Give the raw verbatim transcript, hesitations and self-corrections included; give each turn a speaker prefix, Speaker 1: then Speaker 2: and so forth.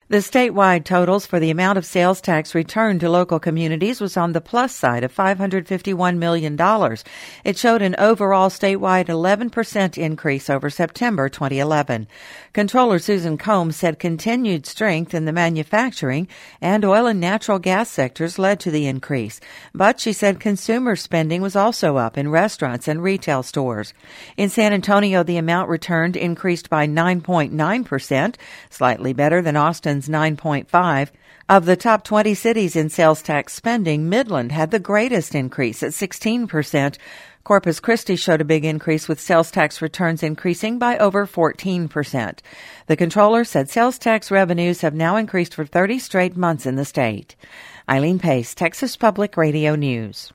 Speaker 1: The statewide totals for the amount of sales tax returned to local communities was on the plus side of five hundred fifty-one million dollars. It showed an overall statewide eleven percent increase over September twenty eleven. Comptroller Susan Combs said continued strength in the manufacturing and oil and natural gas sectors led to the increase. But she said consumer spending was also up in restaurants and retail stores. In San Antonio, the amount returned increased by nine point nine percent, slightly better than Austin's nine point five. Of the top twenty cities in sales tax spending, Midland had the greatest increase at sixteen percent. Corpus Christi showed a big increase with sales tax returns increasing by over fourteen percent. The comptroller said sales tax revenues have now increased for thirty straight months in the state. Eileen Pace, Texas Public Radio News.